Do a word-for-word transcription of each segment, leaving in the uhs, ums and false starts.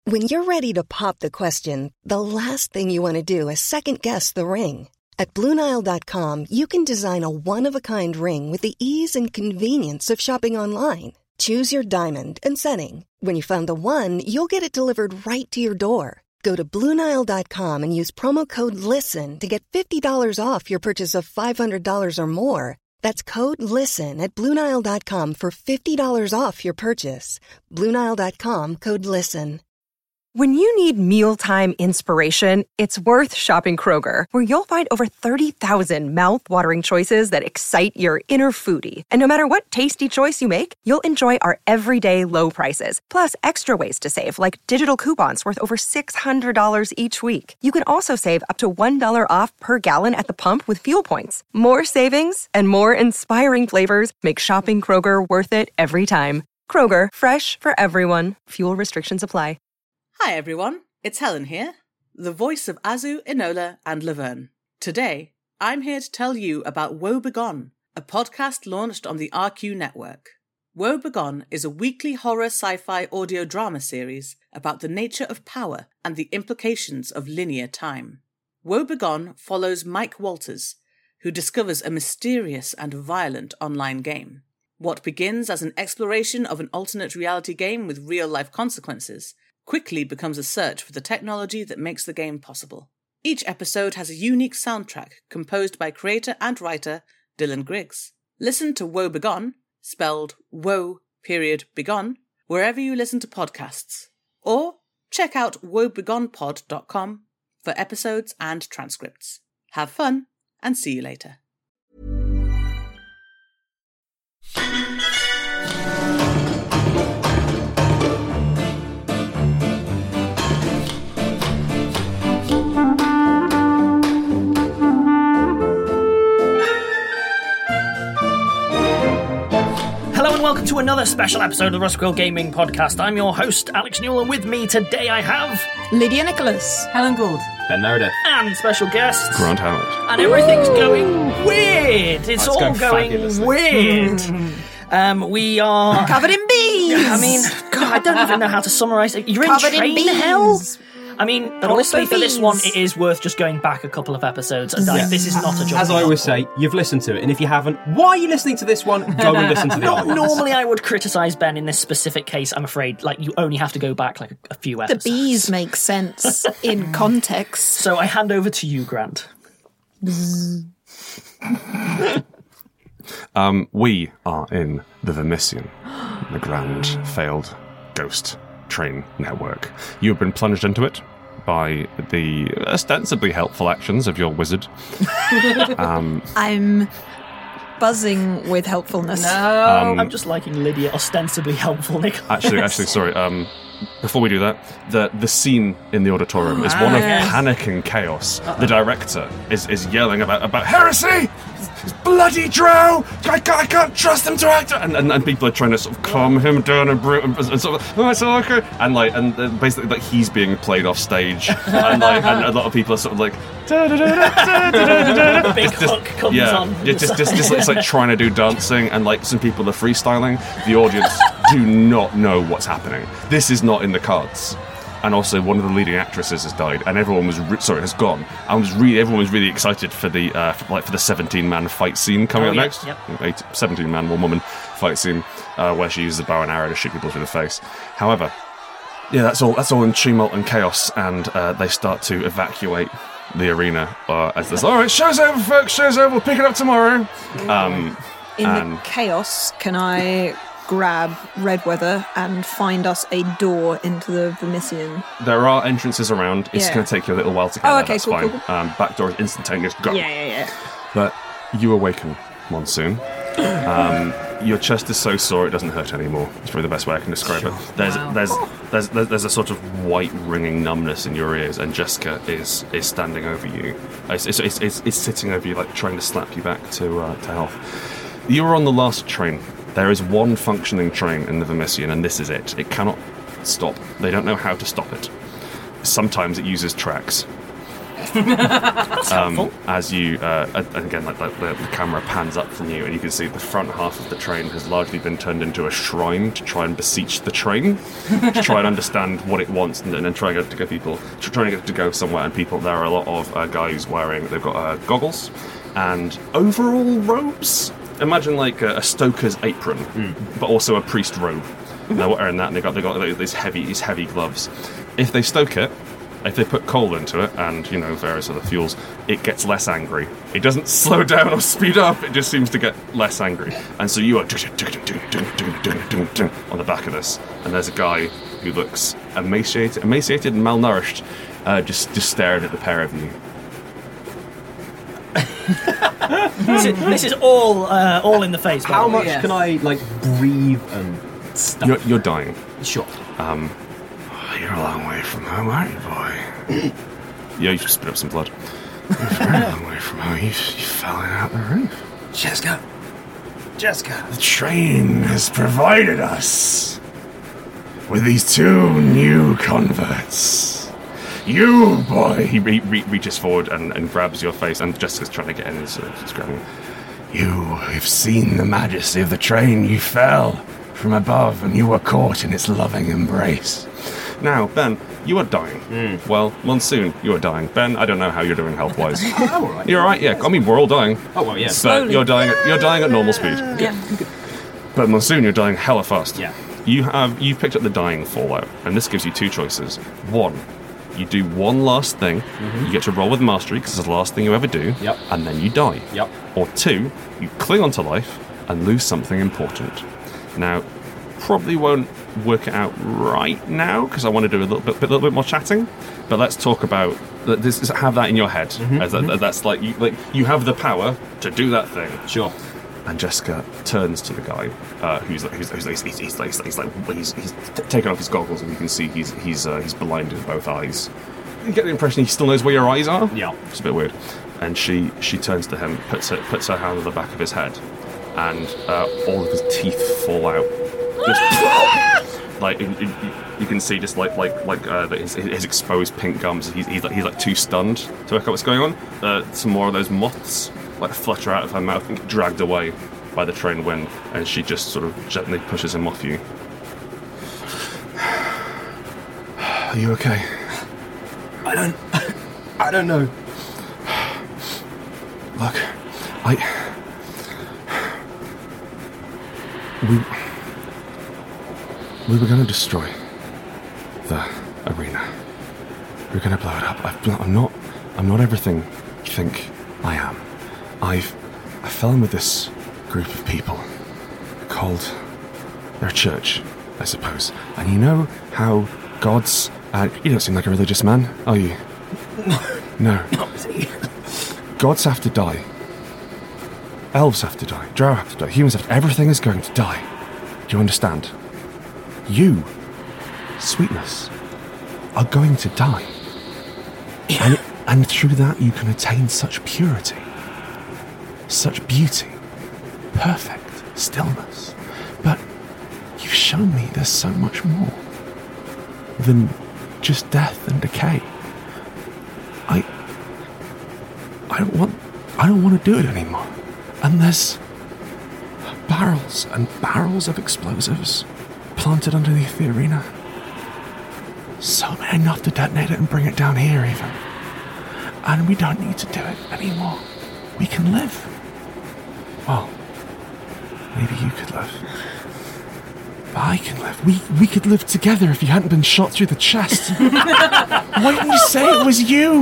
When you're ready to pop the question, the last thing you want to do is second-guess the ring. At Blue Nile dot com, you can design a one-of-a-kind ring with the ease and convenience of shopping online. Choose your diamond and setting. When you find the one, you'll get it delivered right to your door. Go to Blue Nile dot com and use promo code LISTEN to get fifty dollars off your purchase of five hundred dollars or more. That's code LISTEN at Blue Nile dot com for fifty dollars off your purchase. Blue Nile dot com, code LISTEN. When you need mealtime inspiration, it's worth shopping Kroger, where you'll find over thirty thousand mouth-watering choices that excite your inner foodie. And no matter what tasty choice you make, you'll enjoy our everyday low prices, plus extra ways to save, like digital coupons worth over six hundred dollars each week. You can also save up to one dollar off per gallon at the pump with fuel points. More savings and more inspiring flavors make shopping Kroger worth it every time. Kroger, fresh for everyone. Fuel restrictions apply. Hi everyone, it's Helen here, the voice of Azu, Enola and Laverne. Today, I'm here to tell you about Woe Begone, a podcast launched on the R Q network. Woe Begone is a weekly horror sci-fi audio drama series about the nature of power and the implications of linear time. Woe Begone follows Mike Walters, who discovers a mysterious and violent online game. What begins as an exploration of an alternate reality game with real-life consequences quickly becomes a search for the technology that makes the game possible. Each episode has a unique soundtrack composed by creator and writer Dylan Griggs. Listen to Woe Begone, spelled Woe period Begone, wherever you listen to podcasts. Or check out woe begone pod dot com for episodes and transcripts. Have fun, and see you later. Hello and welcome to another special episode of the Rusk Quill Gaming Podcast. I'm your host, Alex Newell, and with me today I have... Lydia Nicholas. Helen Gould. Ben Meredith. And special guests. Grant Howard. And everything's going weird. It's oh, all going, going weird. um, we are... Covered in bees. I mean, God, I don't even know how to summarise it. You're Covered in train in hell? I mean, But honestly, also for this bees. one, it is worth just going back a couple of episodes. And like, Yeah. This is not a job. As I always say, you've listened to it, and if you haven't, why are you listening to this one? Go and listen to the Not other ones. normally I would criticise Ben in this specific case, I'm afraid. Like, you only have to go back like a, a few The episodes. bees make sense in context. So I hand over to you, Grant. Um, we are in the Vermissian, the grand failed ghost train network. You have been plunged into it by the ostensibly helpful actions of your wizard. um, I'm buzzing with helpfulness. Um, I'm just liking Lydia, ostensibly helpful, Nicholas. actually, actually, sorry. Um, before we do that, the the scene in the auditorium is one of yes. panic and chaos. Uh-oh. The director is, is yelling about about heresy. It's bloody Drow! I can't, I can't trust him to act, and, and and people are trying to sort of calm him down and, br- and, and sort of, oh, it's all okay, and like and uh, basically like he's being played off stage, and like and a lot of people are sort of like, The big hook comes yeah, on. yeah, just just just it's like trying to do dancing, and like some people are freestyling. The audience do not know what's happening. This is not in the cards. And also, one of the leading actresses has died, and everyone was re- sorry has gone. And was really everyone was really excited for the uh, for, like for the seventeen man fight scene coming Oh, up yeah, next. yep. Eight, seventeen man, one woman fight scene uh, where she uses a bow and arrow to shoot people through the face. However, yeah, that's all. That's all in tumult and chaos, and uh, they start to evacuate the arena uh, as there's all right. Show's over, folks. Show's over. We'll pick it up tomorrow. Um, In and the chaos, can I grab Redweather and find us a door into the Vermissian? there are entrances around. It's Yeah. going to take you a little while to get Oh, there. okay, that's cool, fine. cool, cool. Um, back door is instantaneous. Go. Yeah, yeah, yeah. But you awaken, Monsoon. Um, your chest is so sore it doesn't hurt anymore. It's probably the best way I can describe it. There's, Wow. there's, there's, there's, there's a sort of white ringing numbness in your ears, and Jessica is is standing over you. It's, it's, it's, it's, it's sitting over you, like trying to slap you back to uh, to health. You were on the last train. There is one functioning train in the Vermissian, and this is it. It cannot stop. They don't know how to stop it. Sometimes it uses tracks. um, as you, uh, and again, like, like the, the camera pans up from you, and you can see the front half of the train has largely been turned into a shrine to try and beseech the train, to try and understand what it wants, and, and then try to get to go people, to try and get it to go somewhere. And people, there are a lot of uh, guys wearing, they've got uh, goggles and overall robes. Imagine like a, a stoker's apron, mm. but also a priest robe. And they're wearing that, and they got they got these heavy these heavy gloves. If they stoke it, if they put coal into it, and you know various other fuels, it gets less angry. It doesn't slow down or speed up. It just seems to get less angry. And so you are on the back of this, and there's a guy who looks emaciated, emaciated and malnourished, uh, just just staring at the pair of you. this, is, this is all uh, all in the face. How much yes. can I like breathe and stuff? You're, you're dying. Sure. Um, oh, you're a long way from home, aren't you, boy? Yeah, you just spit up some blood. You're a very long way from home. You, you fell out the roof. Jessica. Jessica. The train has provided us with these two new converts. You, boy! He re- re- reaches forward and, and grabs your face, and Jessica's trying to get in, so she's grabbing. You have seen the majesty of the train. You fell from above, and you were caught in its loving embrace. Now, Ben, you are dying. Mm. Well, Monsoon, you are dying. Ben, I don't know how you're doing health-wise. Oh, all right. You're all right, yeah. I mean, we're all dying. Oh, well, yeah. But Slowly. you're dying. At, you're dying at normal speed. Yeah. But Monsoon, you're dying hella fast. Yeah. You have you've picked up the dying fallout, and this gives you two choices. One, you do one last thing. Mm-hmm. You get to roll with mastery because it's the last thing you ever do. Yep. And then you die. Yep. Or two, you cling onto life and lose something important. Now, probably won't work it out right now because I want to do a little bit, a little bit more chatting. But let's talk about this. Have that in your head. Mm-hmm. As that, mm-hmm. That's like you, like you have the power to do that thing. Sure. And Jessica turns to the guy uh, who's like, who's, who's, he's, he's, he's, like, he's like he's, he's t- taken off his goggles, and you can see he's he's uh, he's blinded in both eyes. You get the impression he still knows where your eyes are. Yeah, it's a bit weird. And she she turns to him, puts her puts her hand on the back of his head, and uh, all of his teeth fall out. Just like you, you, you can see, just like like like uh, his, his exposed pink gums. He's he's like, he's like too stunned to work out what's going on. Uh, some more of those moths like flutter out of her mouth and get dragged away by the train wind, and she just sort of gently pushes him off you. Are you okay? I don't... I don't know. Look, I... We... We were going to destroy the arena. We were going to blow it up. I've, I'm not... I'm not everything you think I am. I've, I fell in with this group of people called their church, I suppose. And you know how gods... Uh, you don't seem like a religious man, are you? No. No. Not really. Gods have to die. Elves have to die. Drow have to die. Humans have to... Everything is going to die. Do you understand? You, Sweetness, are going to die. Yeah. And, and through that you can attain such purity. Such beauty, perfect stillness. But you've shown me there's so much more than just death and decay. I, I don't want, I don't want to do it anymore. And there's barrels and barrels of explosives planted underneath the arena. So many enough to detonate it and bring it down here even. And we don't need to do it anymore. We can live. Well, maybe you could live. But I can live. We we could live together if you hadn't been shot through the chest. Why didn't you say it was you?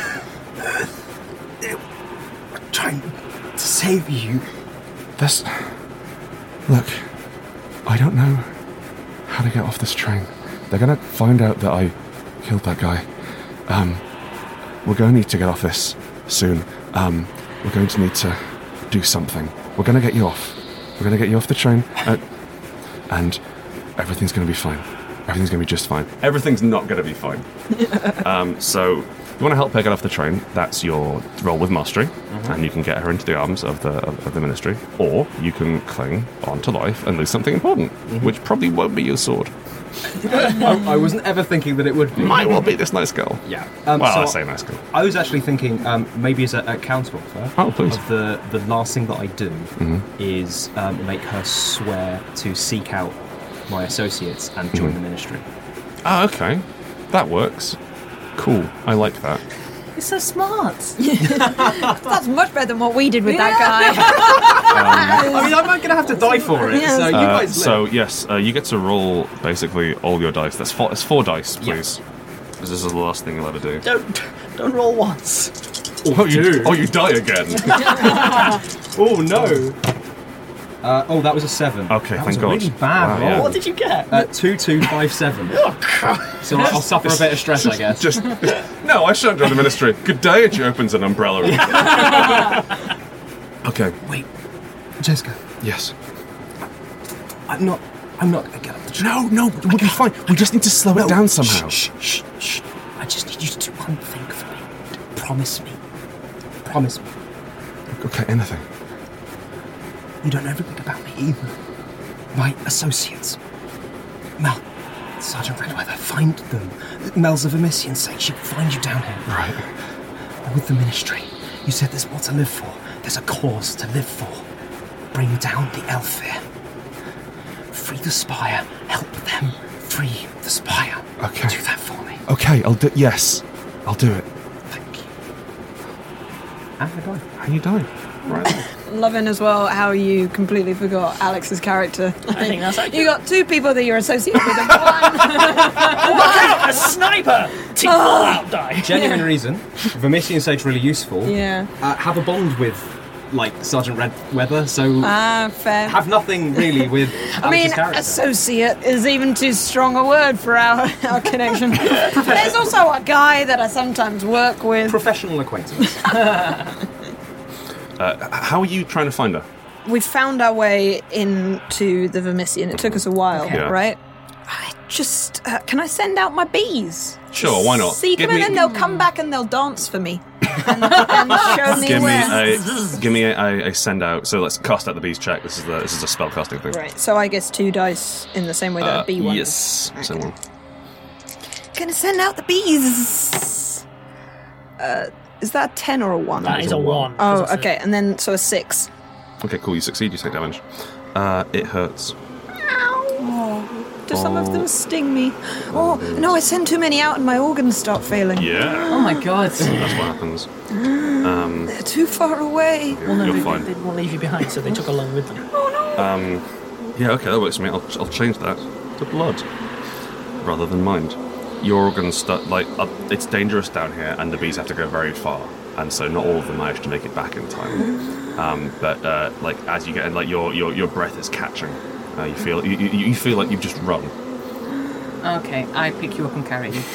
I'm trying to save you. This... Look, I don't know how to get off this train. They're going to find out that I killed that guy. Um, we're going to need to get off this soon. Um, we're going to need to do something. We're going to get you off. We're going to get you off the train, uh, and everything's going to be fine. Everything's going to be just fine. Everything's not going to be fine. um, so you want to help her get off the train, that's your roll with mastery, mm-hmm. and you can get her into the arms of the of, of the ministry. Or you can cling on to life and lose something important, mm-hmm. which probably won't be your sword. I, I wasn't ever thinking that it would be. Might well be this nice girl. Yeah. Um, well, so I say nice girl. I was actually thinking um, maybe as a, a counter offer. Oh, please. Of the, the last thing that I do mm-hmm. is um, make her swear to seek out my associates and join mm-hmm. the ministry. Oh, okay. That works. Cool. I like that. You're so smart. That's much better than what we did with Yeah. that guy. um, I mean, I'm not going to have to die for it, Yeah. so you Uh, guys live. so, yes, uh, you get to roll basically all your dice. That's four, it's four dice, Yeah. please. Because this is the last thing you'll ever do. Don't don't roll once. Oh, you, oh, you die again. Oh, no. Uh, oh, that was a seven. Okay, that thank was a God. really bad Wow, roll. yeah. What did you get? Uh, two two five seven. Oh, God. So I'll suffer a bit of stress, I guess. Just, no, I shan't join the ministry. Good day, and she opens an umbrella. Okay. Wait, Jessica, Yes. I'm not. I'm not gonna get up the train. No, no, we'll be fine. We just need to slow it down somehow. Shh, shh, shh. I just need you to do one thing for me. Promise me. Promise me. Okay, anything. You don't know everything about me either. My associates. Mel, Sergeant Redweather, find them. Mel's of Amissian say she'll find you down here. Right. With the ministry, you said there's more to live for. There's a cause to live for. Bring down the Elfir. Free the Spire. Help them free the Spire. Okay. Do that for me. Okay, I'll do. Yes, I'll do it. Thank you. And I die. How you doing? Right. Loving as well how you completely forgot Alex's character. I think that's accurate. You got two people that you're associated with and one. Look out! A sniper! Teeth fall out, die. Genuine reason. Vermisian Sage really useful. Yeah. Uh, have a bond with, like, Sergeant Redweather, so Ah, fair. have nothing really with I mean, Alex's character. associate is even too strong a word for our, our connection. There's also a guy that I sometimes work with. Professional acquaintance. Uh, how are you trying to find her? We found our way into the Vermisian. It took us a while, Okay. Yeah. right? I just... Uh, can I send out my bees? Sure, why not? Seek Give them me- and then they'll come back and they'll dance for me. and, and show me Give me where... a give me a, a, a send out. So let's cast out the bees check. This is the this is a spell casting thing. Right, so I guess two dice in the same way that Uh, a bee one. yes. Okay. So one. Gonna send out the bees. Uh, is that a ten or a one? That is a one. Oh, okay, and then so a six. Okay, cool. You succeed. You take damage. Uh, it hurts. Do some of them sting me? Oh no, I send too many out and my organs start failing. Yeah. Oh my god. That's what happens. Um, They're too far away. you're, Well, no, you're they, fine. they didn't want to leave you behind, so they took along with them. Um, yeah, okay, that works for me. I'll, I'll change that to blood rather than mind. Your organs start like uh, it's dangerous down here, and the bees have to go very far, and so not all of them manage to make it back in time. Um, but uh, like as you get in, like your your your breath is catching. Uh, you feel you, you, you feel like you've just run. Okay, I pick you up and carry you.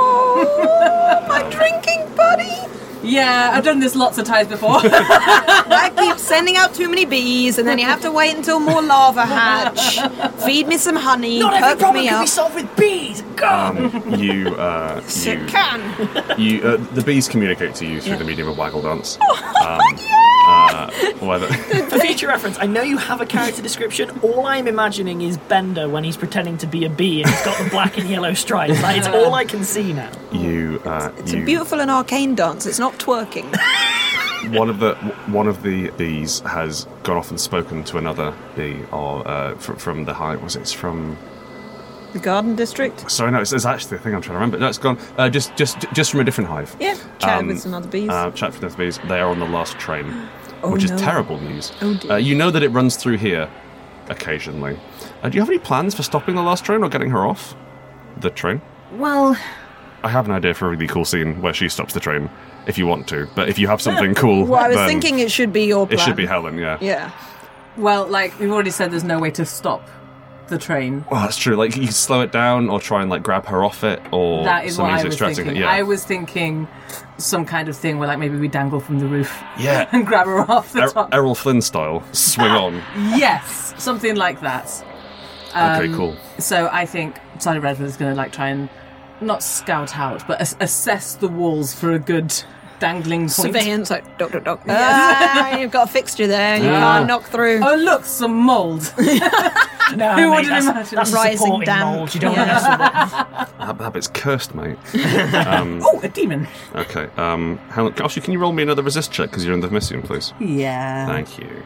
Oh, my drinking buddy. Yeah, I've done this lots of times before. I keep sending out too many bees, and then you have to wait until more larvae hatch. Feed me some honey, Not every perk problem me can up. be solved with bees. Go. Um, you uh, Yes, you, it can. you uh, the bees communicate to you through Yeah. the medium of waggle dance. Oh, Um, uh, whether For future reference, I know you have a character description. All I'm imagining is Bender when he's pretending to be a bee and he's got the black and yellow stripes. Like, it's all I can see now. you uh, It's you a beautiful and arcane dance. It's not twerking. one of the one of the bees has gone off and spoken to another bee, or uh, fr- from the hive. Was it? It's from? The Garden District? Sorry, no, it's, it's actually the thing I'm trying to remember. No, it's gone. Uh, just just just from a different hive. Yeah, chatted Um, with some other bees. Uh, chat with the other bees. They are on the last train, Oh, which is no. terrible news. Oh, dear. Uh, you know that it runs through here occasionally. Uh, do you have any plans for stopping the last train or getting her off the train? Well, I have an idea for a really cool scene where she stops the train, if you want to. But if you have something cool, well, I was then thinking it should be your plan. it should be Helen. Yeah. Yeah. well, like we've already said, there's no way to stop the train. Well, that's true. Like, you can slow it down or try and, like, grab her off it, or That is some what means I of was extracting thinking. it. Yeah. I was thinking some kind of thing where, like, maybe we dangle from the roof Yeah. and grab her off the Er- top. Errol Flynn style. Swing on. Yes, something like that. Okay, Um, cool. So I think Sergeant Redford is going to like try and not scout out, but as- assess the walls for a good dangling point. Surveillance, like, doc, doc, doc. Ah, you've got a fixture there. You Yeah. can't knock through. Oh, look, some mould. No, Who mate, would that's, imagine? that's Rising supporting damp. mould. You don't Yeah. want to mess with it. That, that bit's cursed, mate. Oh, a demon. Okay. Um, Helen, actually, can you roll me another resist check because you're in the mission, please? Yeah. Thank you.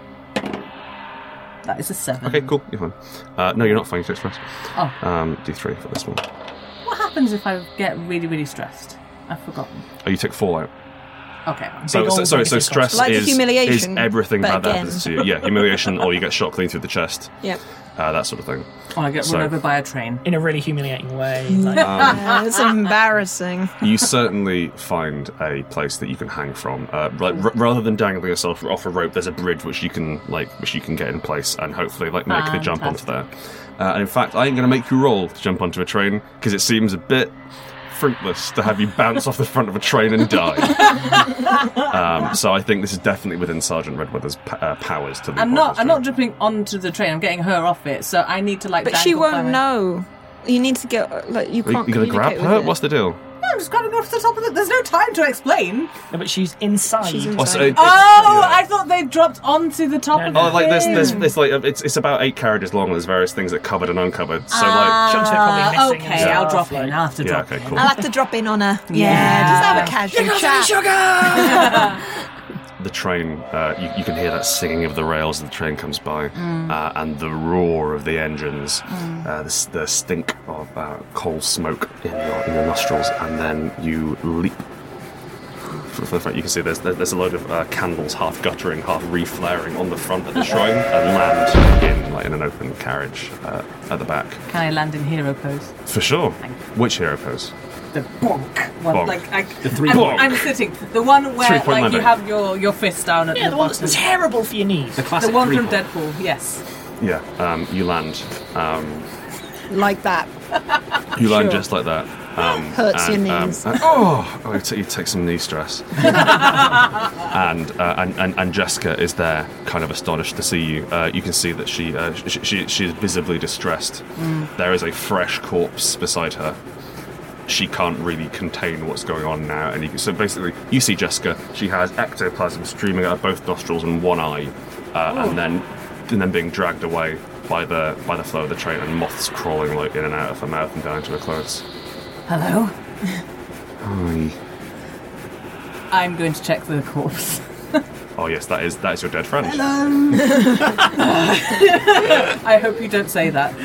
That is a seven. Okay, cool. You're fine. Uh, no, you're not fine. You take stress. Oh. Um, D three for this one. What happens if I get really, really stressed? I've forgotten. Oh, you take fallout. Okay. So, Big so, old sorry, so negative stress Like the is, humiliation, is everything but bad that again. happens to you. Yeah, humiliation, or you get shot clean through the chest. Yep. Uh, that sort of thing. Or I get So- run over by a train. In a really humiliating way. Like, Yeah, it's embarrassing. You certainly find a place that you can hang from. Uh, like, r- rather than dangling yourself off a rope, there's a bridge which you can like, which you can get in place and hopefully like make the jump onto there. Uh, and in fact, I ain't going to make you roll to jump onto a train because it seems a bit fruitless to have you bounce off the front of a train and die. um, so I think this is definitely within Sergeant Redweather's p- uh, powers to. leap I'm onto not. this I'm train. not jumping onto the train. I'm getting her off it. So I need to like. But she dangle by won't my- know. You need to get, like, you Are you, can't you gonna grab communicate her? with it. What's the deal? No, I'm just grabbing her off the top of it. There's no time to explain. no, but she's inside. She's Oh, so inside. it- Oh, yeah. I thought they dropped onto the top No, of no. the Oh, like there's, thing. there's, it's like it's, it's about eight carriages long. There's various things that are covered and uncovered. So Ah, Chunks of it probably missing and okay, stuff, I'll drop like- in. I'll have to like, yeah, drop okay, in. cool. I'll have to drop in on her. Yeah, Yeah. just have a casual chat. The train, uh, you, you can hear that singing of the rails as the train comes by, uh, and the roar of the engines, uh, the, s- the stink of uh, coal smoke in your, in your nostrils, and then you leap. For the front, you can see there's there's a load of uh, candles, half guttering, half re-flaring on the front of the shrine, and land in like in an open carriage uh, at the back. Can I land in hero pose? For sure. Which hero pose? The bonk one. Bonk. Like I, The three I'm, bonk. I'm sitting. The one where Three-point like you landing. have your, your fist down at Yeah, the the one bottom. that's terrible for your knees. The The classic one three from point. Deadpool. Yes. Yeah, um, you land. Um, Like that. you land just like that. Um, Hurts your and, um, knees. and- oh, oh you, t- you take some knee stress. and, uh, and and and Jessica is there, kind of astonished to see you. Uh, you can see that she uh, she, she she is visibly distressed. There is a fresh corpse beside her. She can't really contain what's going on now, and you can, so basically, you see Jessica. She has ectoplasm streaming out of both nostrils and one eye, uh, and then and then being dragged away by the by the flow of the train, and moths crawling like in and out of her mouth and down into her clothes. Hello. Hi. I'm going to check the corpse. Oh yes, that is that is your dead friend. I hope you don't say that.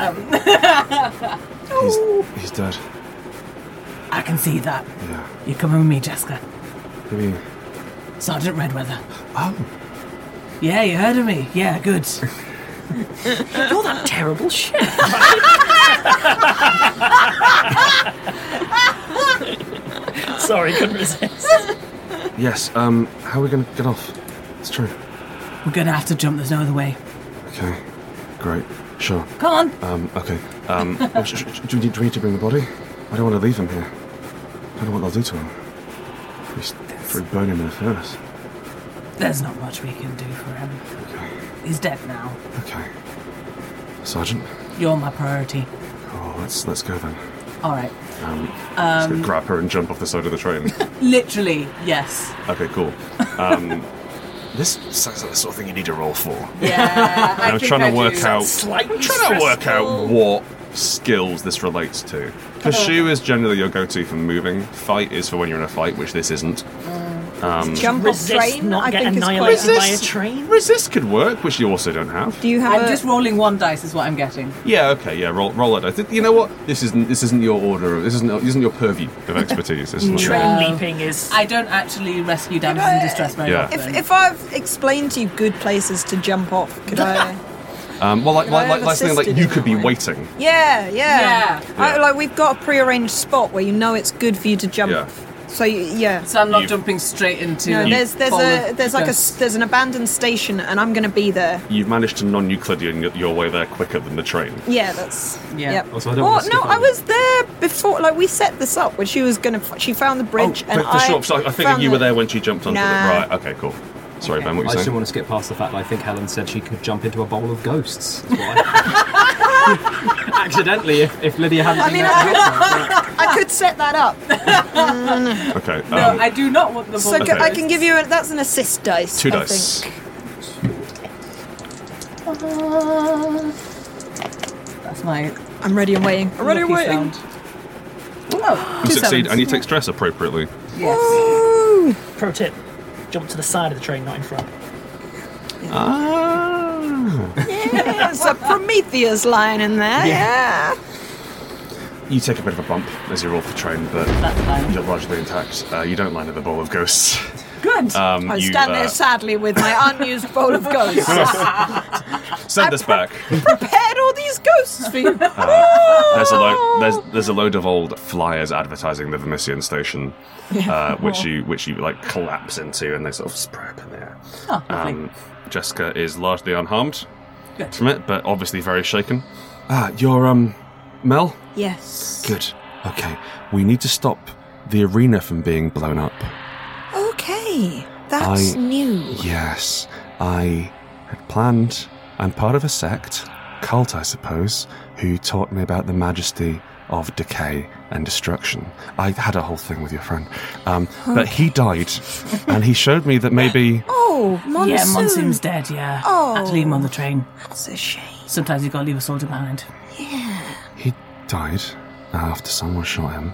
He's he's dead. I can see that. Yeah. You're coming with me, Jessica. I mean, Sergeant Redweather. oh, Yeah, you heard of me. Yeah, good. You're that terrible shit. Sorry, couldn't resist. yes. Um, how are we going to get off? It's true. We're gonna have to jump. There's no other way. Okay. Great. Sure. Come on. Um. Okay. Um. oh, sh- sh- do, we need, do we need to bring the body? I don't want to leave him here. I don't know what they'll do to him. We s- we burn him in the furnace. There's not much we can do for him. Okay. He's dead now. Okay. Sergeant. You're my priority. Oh, let's let's go then. All right. Um. Just gonna grab her and jump off the side of the train. Literally, yes. Okay. Cool. Um. This sounds like the sort of thing you need to roll for. Yeah. I I'm think trying I to work do. out. Slightly trying to work stressful. out what skills this relates to. Pursue is generally your go-to for moving. Fight is for when you're in a fight, which this isn't. Jump off Resist, train, not I get think is quite... annihilated by a Resist. train. Resist could work, which you also don't have. Do you have I'm a... just rolling one dice is what I'm getting. Yeah, okay, yeah, roll, roll that dice. You know what? This isn't this isn't your order. Of, this isn't this isn't your purview of expertise. This isn't Train No. leaping is. I don't actually rescue damsels in distress very Yeah. often. If, if I've explained to you good places to jump off, could I... um, well, like like I like, have like something like assisted you in could that be way? waiting. Yeah, yeah. Yeah. I, Yeah. like, we've got a pre-arranged spot where you know it's good for you to jump. Yeah. So, you, yeah. so I'm not You- jumping straight into. No, a there's there's bowl a of there's like a s- ghosts. there's an abandoned station, and I'm going to be there. You've managed to non-Euclidean your- your way there quicker than the train. Yeah, that's Yeah. Yep. Also, I don't well, want to no, skip I over. was there before. Like we set this up when she was going to. She found the bridge, oh, and for, for I. sure. So I figured found you were the- there when she jumped onto Nah. it. Right. Okay. Cool. Sorry, Ben. What I were you just saying? didn't want to skip past the fact that I think Helen said she could jump into a bowl of ghosts. That's what I- Accidentally, if, if Lydia hadn't I been mean, there to I help could, I could set that up. Okay. Um, No, I do not want the So vulture. Okay. I can give you a, that's an assist dice. Two I dice. think. That's my I'm ready and waiting. I'm ready and lucky waiting. sound. Oh, you two succeed sevens. and you take stress appropriately. Yes. Woo! Pro tip: jump to the side of the train, not in front. Ah. There's a Prometheus line in there. Yeah. You take a bit of a bump as you roll for the train, but That's fine. you're largely intact. Uh, you don't land in the ball of ghosts. Good. Um, I you, stand there uh, sadly with my unused bowl of ghosts. Send this back. Prepared all these ghosts for you. There's a load. There's there's a load of old flyers advertising the Vermissian station, uh, which you which you like collapse into, and they sort of spray up in the air. Oh, lovely. Um, Jessica is largely unharmed Good. from it, but obviously very shaken. Ah, you're um, Mel. Yes. Good. Okay, we need to stop the arena from being blown up. Okay. That's I- new. Yes, I had planned. I'm part of a sect, cult, I suppose, who taught me about the majesty of decay and destruction. I had a whole thing with your friend, um, but he died, and he showed me that maybe. Oh, Monsoon. Yeah, Monsoon's dead, yeah. Oh. Had to leave him on the train. That's a shame. Sometimes you've got to leave a soldier behind. He died after someone shot him.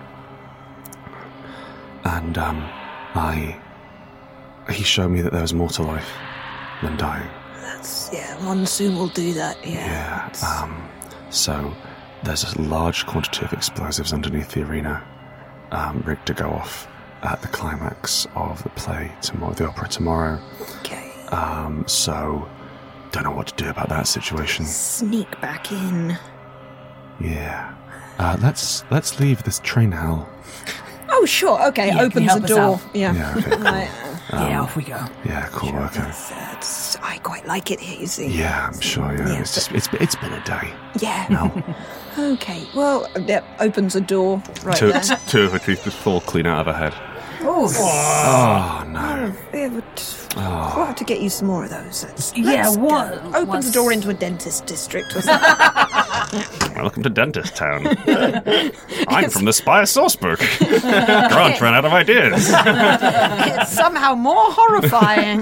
And, um, I... He showed me that there was more to life than dying. That's, yeah, Monsoon will do that, yeah. Yeah, um, so there's a large quantity of explosives underneath the arena, um, rigged to go off at the climax of the play tomorrow, the opera tomorrow. Okay. Um, so don't know what to do about that situation. Sneak back in. Yeah. Uh, let's let's leave this train hell. Oh, sure, okay, Yeah, can you opens help the us door. out? Yeah. Yeah, okay, cool. Right. yeah, off we go. Yeah, cool, okay. That's, that's, I quite like it here, you see. Yeah, I'm sure, yeah. Yeah, It's just it's it's been a day. Yeah. No. Okay, well, yep, opens a door right two, there. two of her teeth just fall clean out of her head. Oh, Oh, no. It would, We'll have to get you some more of those. Let's, Yeah, let's go. what- Opens what's- the door into a dentist district or something. Welcome to Dentist Town. I'm from the Spire Sourcebook. Grant ran out of ideas. It's somehow more horrifying.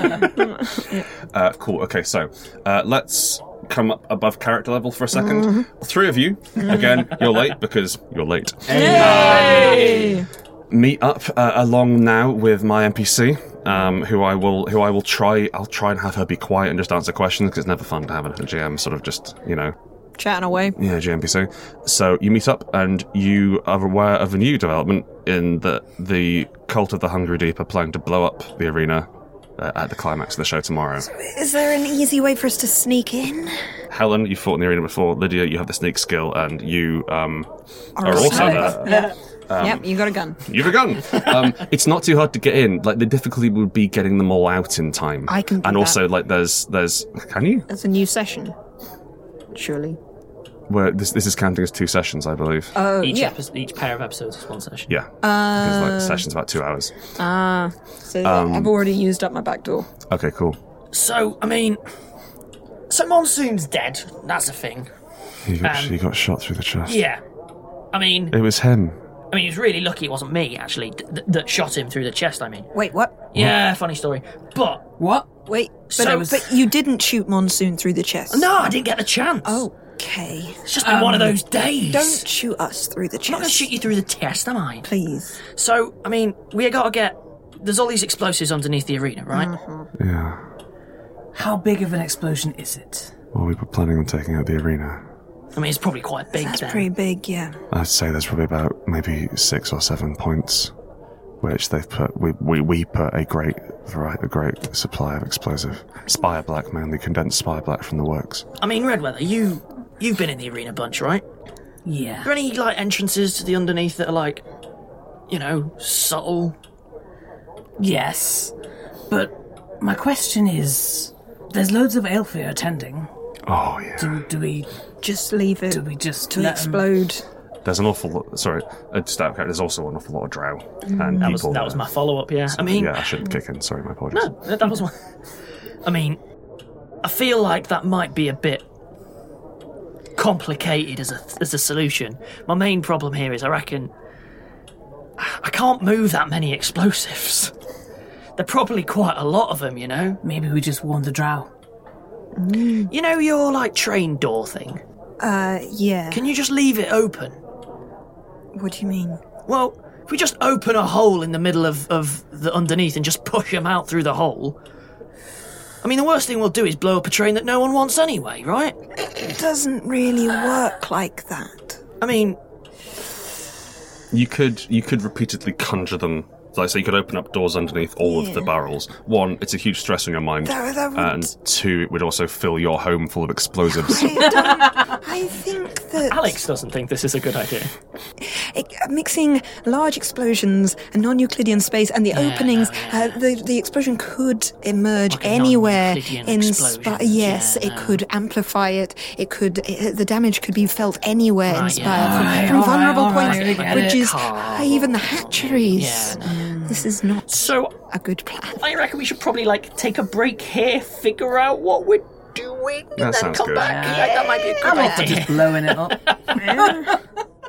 Uh, cool, okay, so uh, let's come up above character level for a second. Mm-hmm. Three of you, again, you're late because you're late. Yay! Meet up uh, along now with my N P C, um, who I will, who I will try. I'll try and have her be quiet and just answer questions because it's never fun to have a G M sort of just, you know, Chatting away. yeah, G M P C. So you meet up and you are aware of a new development in that the Cult of the Hungry Deep are planning to blow up the arena uh, at the climax of the show tomorrow. Is there an easy way for us to sneak in? Helen, you fought in the arena before. Lydia, you have the sneak skill, and you um, Are are a also sniper. there. Yep, you got a gun. You have a gun. Um, it's not too hard to get in. Like the difficulty would be getting them all out in time. I can do and that. also, like, there's, there's. Can you? That's a new session. Surely. Where this, this is counting as two sessions, I believe. Oh, Each, yeah. episode, each pair of episodes is one session. yeah. because like, the session's about two hours. Ah, so Um, I've already used up my back door. Okay, cool. So, I mean, so Monsoon's dead. That's a thing. He got, Um, he got shot through the chest. Yeah. I mean, It was him. I mean, he was really lucky it wasn't me, actually, th- th- that shot him through the chest, I mean. Wait, what? Yeah, funny story. But, what? Wait, but, So uh, it was- but you didn't shoot Monsoon through the chest. no, I didn't get the chance. Okay. It's just been one of those days. Don't shoot us through the I'm not going to chest. shoot you through the chest, am I? Please. So, I mean, we got to get... There's all these explosives underneath the arena, right? Mm-hmm. Yeah. How big of an explosion is it? Well, we were planning on taking out the arena. I mean, it's probably quite big That's then. pretty big, yeah. I'd say there's probably about maybe six or seven points, which they've put. We we, we put a great variety, a great supply of explosive spire black, mainly condensed spire black from the works. I mean, Redweather, you you've been in the arena bunch, right? Yeah. Are there any like entrances to the underneath that are like, you know, subtle? Yes. But my question is, there's loads of Aelfir attending. Oh yeah. Do, do we Just leave it do we just to let 'em- explode. There's an awful lot. Sorry, uh, just out of character. There's also an awful lot of drow and That was people. that was there. my follow up. Yeah, I mean, yeah, I shouldn't kick in. Sorry, my apologies. no, that that was my. I mean, I feel like that might be a bit complicated as a as a solution. My main problem here is I reckon I can't move that many explosives. There are probably quite a lot of them, you know? Maybe we just warn the drow. Mm. You know your, like, train door thing? Uh, yeah. Can you just leave it open? What do you mean? Well, if we just open a hole in the middle of, of the underneath and just push them out through the hole... I mean, the worst thing we'll do is blow up a train that no one wants anyway, right? It doesn't really work like that. I mean... You could you could repeatedly conjure them. Like, so you could open up doors underneath all Yeah. of the barrels. One, it's a huge stress on your mind. That- that would- And two, it would also fill your home full of explosives. I, don't, I think that... Alex doesn't think this is a good idea. It, uh, mixing large explosions and non-Euclidean space and the Yeah, openings, no, yeah. uh, the, the explosion could emerge Like a anywhere. non-Euclidean In explosion, yes, yeah, it no. could amplify it. It could. It, the damage could be felt anywhere in Right, Spire, yeah. from, Alright, from alright, vulnerable alright, points, we get bridges, it. uh, even the hatcheries. Yeah, no. This is not So, a good plan. I reckon we should probably, like, take a break here, figure out what we're doing, and That then sounds come good. back. Yeah, that might be a good I'm up for idea. just blowing it up.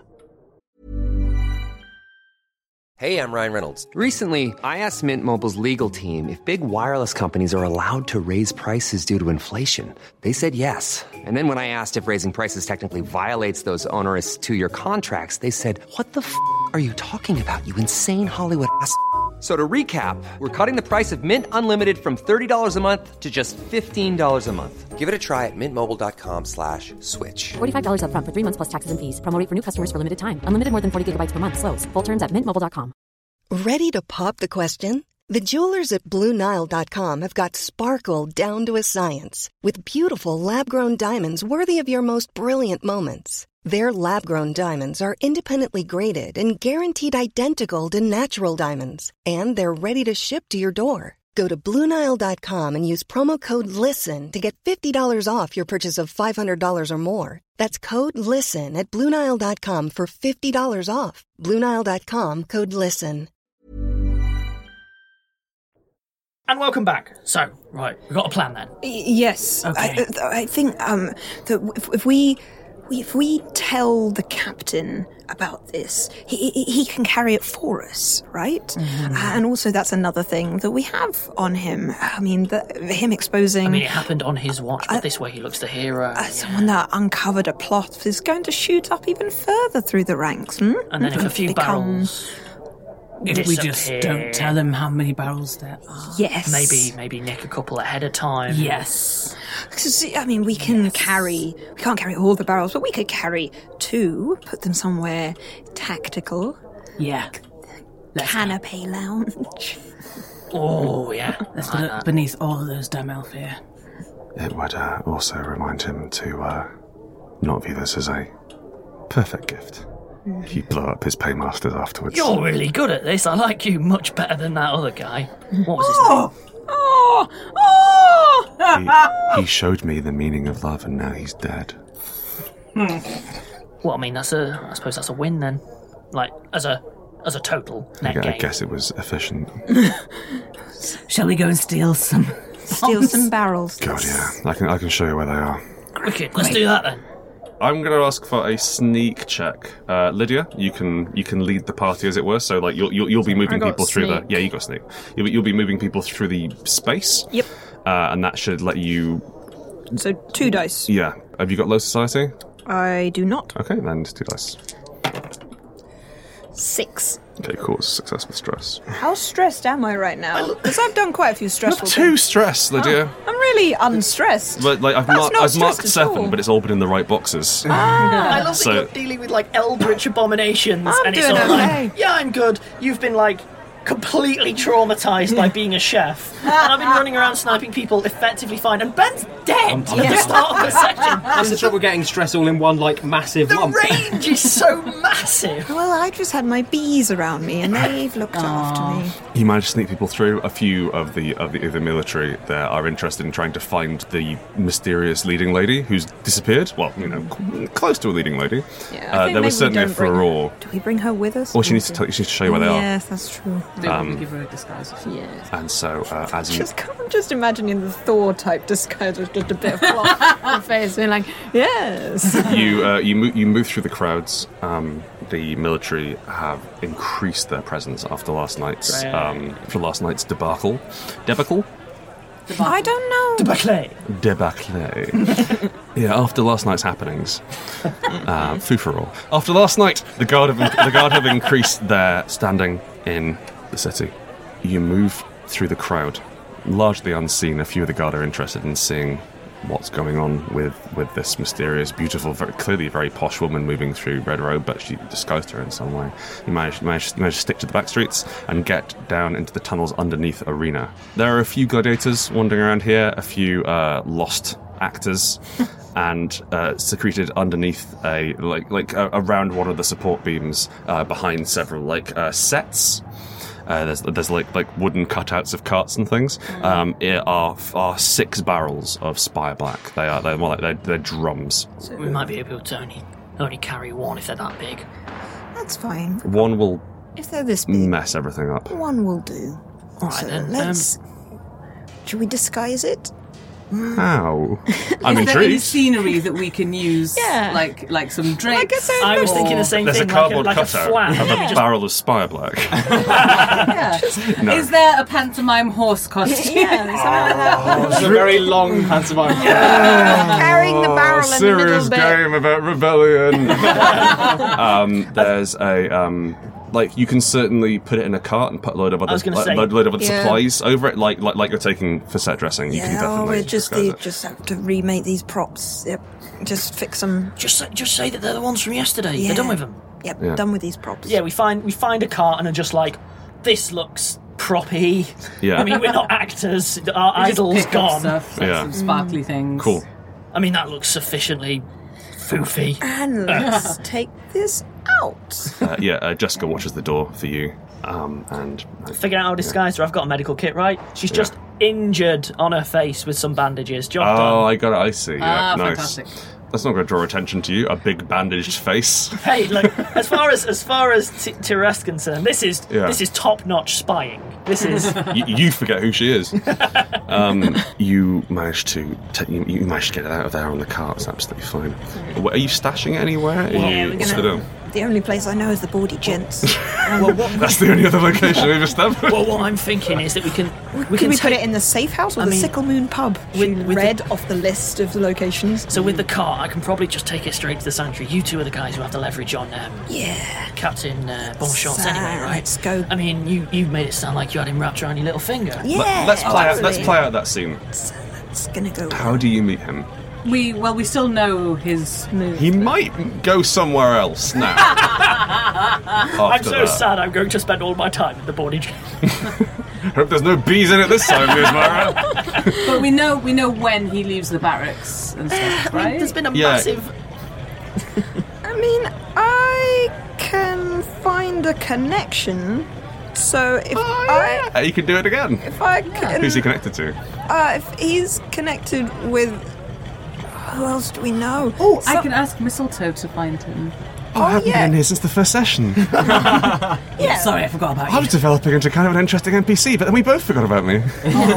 Hey, I'm Ryan Reynolds. Recently, I asked Mint Mobile's legal team if big wireless companies are allowed to raise prices due to inflation. They said yes. And then when I asked if raising prices technically violates those onerous two-year contracts, they said, "What the f*** are you talking about, you insane Hollywood ass?" So to recap, we're cutting the price of Mint Unlimited from thirty dollars a month to just fifteen dollars a month. Give it a try at mintmobile.com slash switch. forty-five dollars up front for three months plus taxes and fees. Promo rate for new customers for limited time. Unlimited more than forty gigabytes per month. Slows full terms at mint mobile dot com. Ready to pop the question? The jewelers at Blue Nile dot com have got sparkle down to a science with beautiful lab-grown diamonds worthy of your most brilliant moments. Their lab-grown diamonds are independently graded and guaranteed identical to natural diamonds, and they're ready to ship to your door. Go to Blue Nile dot com and use promo code LISTEN to get fifty dollars off your purchase of five hundred dollars or more. That's code LISTEN at Blue Nile dot com for fifty dollars off. Blue Nile dot com, code LISTEN. And welcome back. So, right, we've got a plan then. Y- Yes, Okay. I, I think um, that if, if we if we tell the captain about this, he he- he can carry it for us, right? Mm-hmm. And also, that's another thing that we have on him. I mean, the, him exposing I mean, it happened on his watch, but this way he looks the hero. uh, someone that uncovered a plot is going to shoot up even further through the ranks. Hmm? And then if a few Become- barrels If we just disappear, don't tell him how many barrels there are. Yes, maybe maybe nick a couple ahead of time. Yes. 'Cause, I mean, we can carry. We can't carry all the barrels, but we could carry two. Put them somewhere tactical. Yeah. Let's, Canopy lounge. Oh yeah. let's I put like it that. beneath all of those damn elf here. It would uh, also remind him to uh, not view this as a perfect gift. He'd blow up his paymasters afterwards. You're really good at this. I like you much better than that other guy. What was his name? Oh, oh! He, he showed me the meaning of love, and now he's dead. Well, I mean, that's a. I suppose that's a win then. Like as a as a total I, net gu- I gain. guess it was efficient. Shall we go and steal some? Steal some barrels. God, yeah. I can I can show you where they are. Wicked. Let's do that then. I'm going to ask for a sneak check. Uh, Lydia, you can you can lead the party, as it were. So, like, you'll you'll, you'll be moving got people through the. sneak. Yeah, you got sneak. You'll be, you'll be moving people through the space. Yep. Uh, and that should let you. So two dice. Yeah. Have you got low society? I do not. Okay, then just two dice. Six. Okay, cool. Success with stress. How stressed am I right now? Because I've done quite a few stressful Not too things. stressed, Lydia. I'm really unstressed. But like I've, That's mar- not I've marked stressed at seven, all. but it's all been in the right boxes. I love So- that you're dealing with like eldritch abominations, I'm and it's doing all okay. like, yeah, I'm good. You've been like completely traumatized by being a chef, and I've been running around sniping people effectively fine. And Ben's dead at the start of the section. That's the trouble getting stress all in one, like, massive The lump. range is so massive. Well, I just had my bees around me, and they've looked after me. You managed to sneak people through. A few of the of the, of the military there are interested in trying to find the mysterious leading lady who's disappeared. Well, you know, c- close to a leading lady. Yeah, I uh, think there was maybe we certainly a don't bring her- furore. Do we bring her with us? Well, she needs to tell, she needs to show you where they are. Yes, that's true. Maybe Um, we give her a disguise. Yes. and so uh, as you Just, I'm just imagining the Thor type disguise with just a bit of fluff on the face, being like, yes. you uh, you move you move through the crowds. Um, the military have increased their presence after last night's um, after last night's debacle. Debacle. I don't know. Baclay. Debacle. Yeah, after last night's happenings, uh, foo-for-all. After last night, the guard have the guard have increased their standing in the city. You move through the crowd, largely unseen. A few of the guard are interested in seeing what's going on with, with this mysterious, beautiful, very clearly very posh woman moving through Red Road, but she disguised her in some way. You manage, manage, manage to stick to the back streets and get down into the tunnels underneath Arena. There are a few gladiators wandering around here, a few uh, lost actors, and uh, secreted underneath a like like uh, around one of the support beams, uh, behind several like uh, sets. Uh, there's there's like like wooden cutouts of carts and things. Um, it are are six barrels of Spire Black. They are they're more like they're, they're drums. So we might be able to only only carry one if they're that big. That's fine. One will If they're this big, mess everything up. one will do. All right So then. let's. Should we disguise it? How? I'm Is there any intrigued. scenery that we can use? Yeah. Like like some drapes? Like I said, I was Or- thinking the same There's a thing, like a, cardboard like a cutout flag. of a Yeah. barrel of Spire Black. Yeah. No. Is there a pantomime horse costume? Yeah, something like that. It's a very long pantomime. Carrying the barrel in the serious middle bit. game about rebellion. um, there's a um, like you can certainly put it in a cart and put a load of other I was gonna like, say- load, load of other Yeah. supplies over it, like like like you're taking for set dressing. You can Yeah, oh, definitely we just disguise the, it. just have to remake these props. Yep, just fix them. Just say, just say that they're the ones from yesterday. Yeah. They're done with them. Yep, Yeah. done with these props. Yeah, we find we find a cart and are just like, this looks proppy. Yeah. I mean, we're not actors. Our We just idol's pick up gone. Stuff, like Yeah. some sparkly things. Cool. I mean, that looks sufficiently foofy. And let's take this out. Uh, yeah, uh, Jessica watches the door for you, um, and Figure out how to disguise her. I've got a medical kit, right? She's just injured on her face with some bandages. Job oh, done. I got it. I see. Yeah, Ah, nice. fantastic. That's not going to draw attention to you. A big bandaged face. Hey, look. As far as as far as T- Tira's concerned, this is Yeah. this is top notch spying. This is you, you forget who she is. Um, you managed to ta- you, you managed to get it out of there on the cart. It's absolutely fine. What, are you stashing it anywhere? Are Yeah, you we're stood gonna. up? The only place I know is the Bawdy Gents. well, what, That's the only other location we've established. well, what I'm thinking is that we can we Could can we take, put it in the safe house or I the mean, Sickle Moon pub? with- She with the- read off the list of the locations. So with the cart, I can probably just take it straight to the sanctuary. You two are the guys who have to leverage on um, Yeah. Captain uh, Bonchance So, anyway, right? let's go. I mean, you you made it sound like you had him wrapped around your little finger. Yeah. Let, let's play out. Let's totally. play out that scene. So that's gonna go. How do you meet him? We well, we still know his move. He might go somewhere else now. I'm After so that. sad. I'm going to spend all my time at the boarding. Hope there's no bees in it this time, Miz Mara. But we know we know when he leaves the barracks and stuff, right? There's been a Yeah. massive. I mean, I can find a connection. So if I Uh, you can do it again. if I can, Who's he connected to? uh, if he's connected with, who else do we know? Oh, I So- can ask Mistletoe to find him. Oh, I haven't yeah. been here since the first session. Yeah. Sorry, I forgot about I was developing into kind of an interesting N P C, but then we both forgot about me.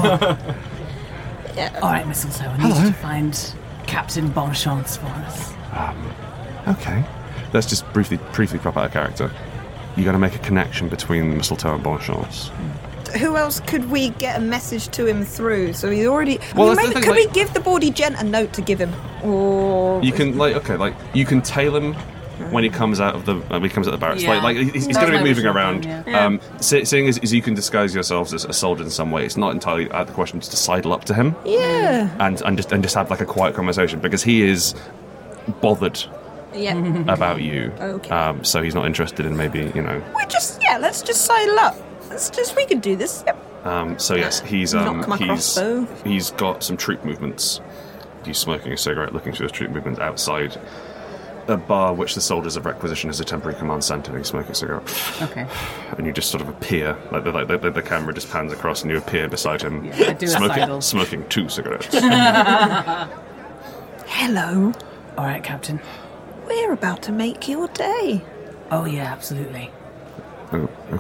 All right, Mistletoe, I need you to find Captain Bonchance for us. Okay. Let's just briefly briefly prop out a character. You got to make a connection between Mistletoe and Bonchance. Who else could we get a message to him through? So he already. I Well, mean, that's the maybe, thing, could like- we give the Bawdy Gent a note to give him? Or You can like okay, like you can tail him when he comes out of the uh, when he comes out of the barracks. Yeah. Like, like he's, he's That's going to my be moving original around. plan, yeah. Um, se- seeing as, as you can disguise yourselves as a soldier in some way, it's not entirely out of the question just to sidle up to him yeah, and and just and just have like a quiet conversation because he is bothered yeah. about you. Okay. Um, so he's not interested in maybe you know. we just yeah. Let's just sidle up. Let's just we can do this. Yep. Um, so yes, he's Knock um, my he's crossbow. he's got some troop movements. He's smoking a cigarette, looking through his troop movements outside a bar which the soldiers have requisitioned as a temporary command centre. He's smoking a cigarette, Okay. and you just sort of appear like the, like the, the, the camera just pans across, and you appear beside him, Yeah, I do a smoking sidle. smoking two cigarettes. Hello. All right, Captain. We're about to make your day. Oh yeah, absolutely. Oh, okay.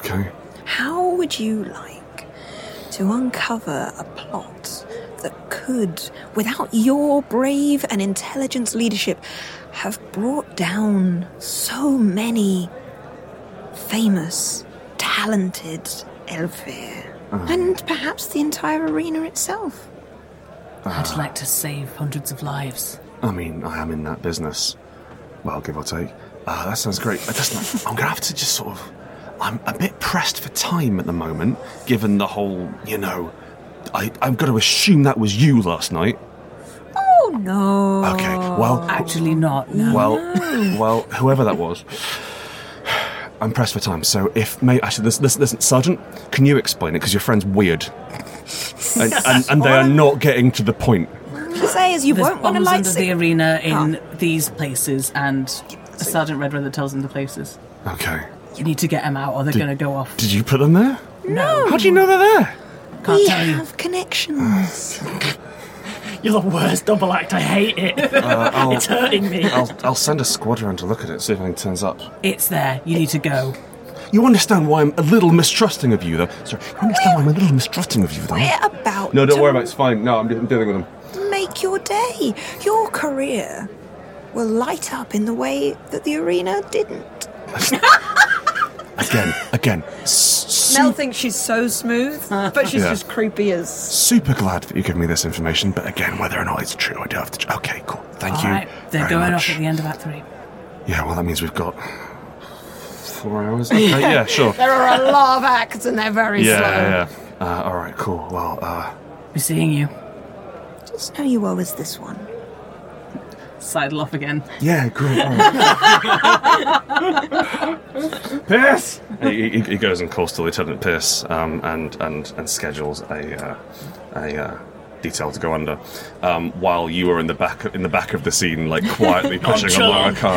How would you like to uncover a plot that could, without your brave and intelligent leadership, have brought down so many famous, talented Elfir, uh. and perhaps the entire arena itself? I'd like to save hundreds of lives. I mean, I am in that business. Well, give or take. Uh, that sounds great. But that's not, I'm going to have to just sort of... I'm a bit pressed for time at the moment, given the whole, you know... I, I'm going to assume that was you last night. Oh, no. Okay, well... Actually not, no. Well, well, whoever that was... I'm pressed for time, so if... May, actually, listen, listen, listen, Sergeant, can you explain it? Because your friend's weird. and, and, and they are not getting to the point. What you say is you There's won't want to bombs light under the arena in oh. these places, and Sergeant Redbrother tells them the places. Okay. You need to get them out, or they're going to go off. Did you put them there? No. How do you know they're there? Can't we tell you. have connections. You're the worst double act. I hate it. Uh, it's hurting me. I'll, I'll send a squad around to look at it, see if anything turns up. It's there. You need to go. You understand why I'm a little mistrusting of you, though? Sorry, you understand why I'm a little mistrusting of you, though? We're about No, don't to worry about it. It's fine. No, I'm, I'm dealing with them. Make your day. Your career will light up in the way that the arena didn't. Again, again. Su- Mel thinks she's so smooth, but she's Yeah. just creepy as... Super glad that you give me this information, but again, whether or not it's true, I do have to... Okay, cool. Thank All you right, they're very going much. off at the end of Act Three. Yeah, well, that means we've got... Four hours? Okay, yeah, sure. There are a lot of acts and they're very yeah, slow. Yeah, yeah. Uh, all right, cool. Well, uh... Be seeing you. Just know you always this one. Sidle off again. Yeah, great. All right. Pierce! He, he, he goes and calls to Lieutenant Pierce um, and, and, and schedules a, uh, a uh, detail to go under, um, while you are in the back in the back of the scene, like quietly pushing along a car.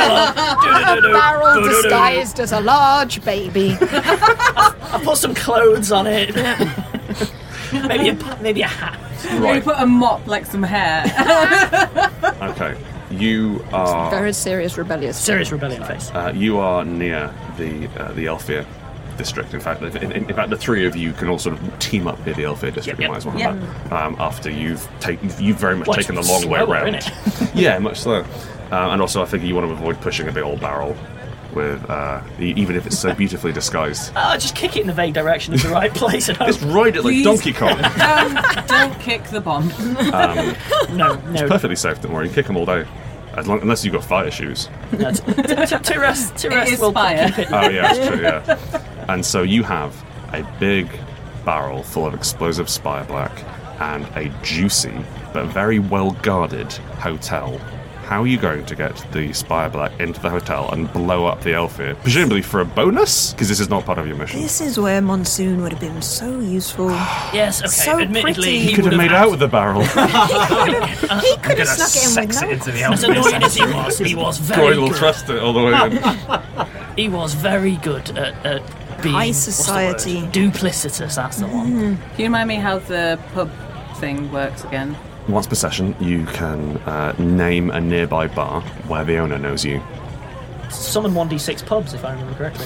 A barrel disguised as a large baby. I put some clothes on it. maybe a maybe a hat. Right. You put a mop like some hair. Okay, you are very serious, rebellious. Serious rebellion face. Uh, you are near the uh, the Elfir district. In fact, in, in, in fact, the three of you can all sort of team up near the Elfir district. Yep, yep. You might as well Yep. have that. Um, after you've taken, you've very much Well, taken the it's long way slower, around. innit? Yeah, much slower. Uh, and also, I figure you want to avoid pushing a big old barrel with, uh, e- even if it's so beautifully disguised. Oh, just kick it in the vague direction of the right place. And Just ride it like Please. Donkey Kong. don't, don't kick the bomb. Um, no, no. perfectly safe. Don't worry. You kick them all day, as long unless you've got fire shoes. no t- t- t- Tiras, It Tiras is will fire. keep it. Oh yeah, that's true. Yeah. And so you have a big barrel full of explosive spire black and a juicy but very well guarded hotel. How are you going to get the spire black into the hotel and blow up the Elfir? Presumably for a bonus, because this is not part of your mission. This is where Monsoon would have been so useful. Yes, okay. So admittedly, pretty. He could have made out with the barrel. he could have snuck it in with Sex it no... into the As Elfir. annoying as he was, he was very Croyd will good. trust it all the way in. He was very good at, at being High what's the society. word? Duplicitous. That's the one. Can you remind me how the pub thing works again? Once per session, you can uh, name a nearby bar where the owner knows you. Summon one d six pubs, if I remember correctly.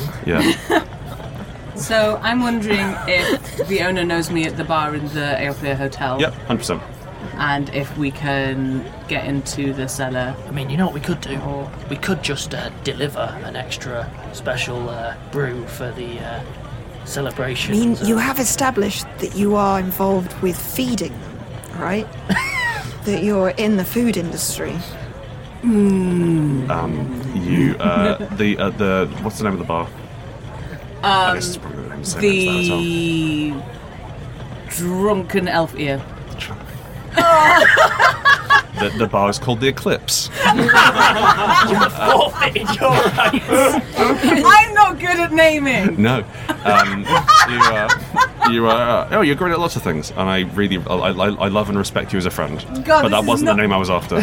Yeah. So I'm wondering if the owner knows me at the bar in the Aelfir Hotel. Yep, one hundred percent. And if we can get into the cellar. I mean, you know what we could do? We could just uh, deliver an extra special uh, brew for the uh, celebration. I mean, you have established that you are involved with feeding them, right? That you're in the food industry. Mm. Um, you, uh, the, uh, the, what's the name of the bar? I Um, guess it's probably the name of the same name as the Drunken Elf Ear. the, the bar is called the Eclipse. You have forfeited your rights. I'm not good at naming. No, um, you are, you are. Oh, you're great at lots of things, and I really, I, I, I love and respect you as a friend. God, but that this is wasn't not- the name I was after.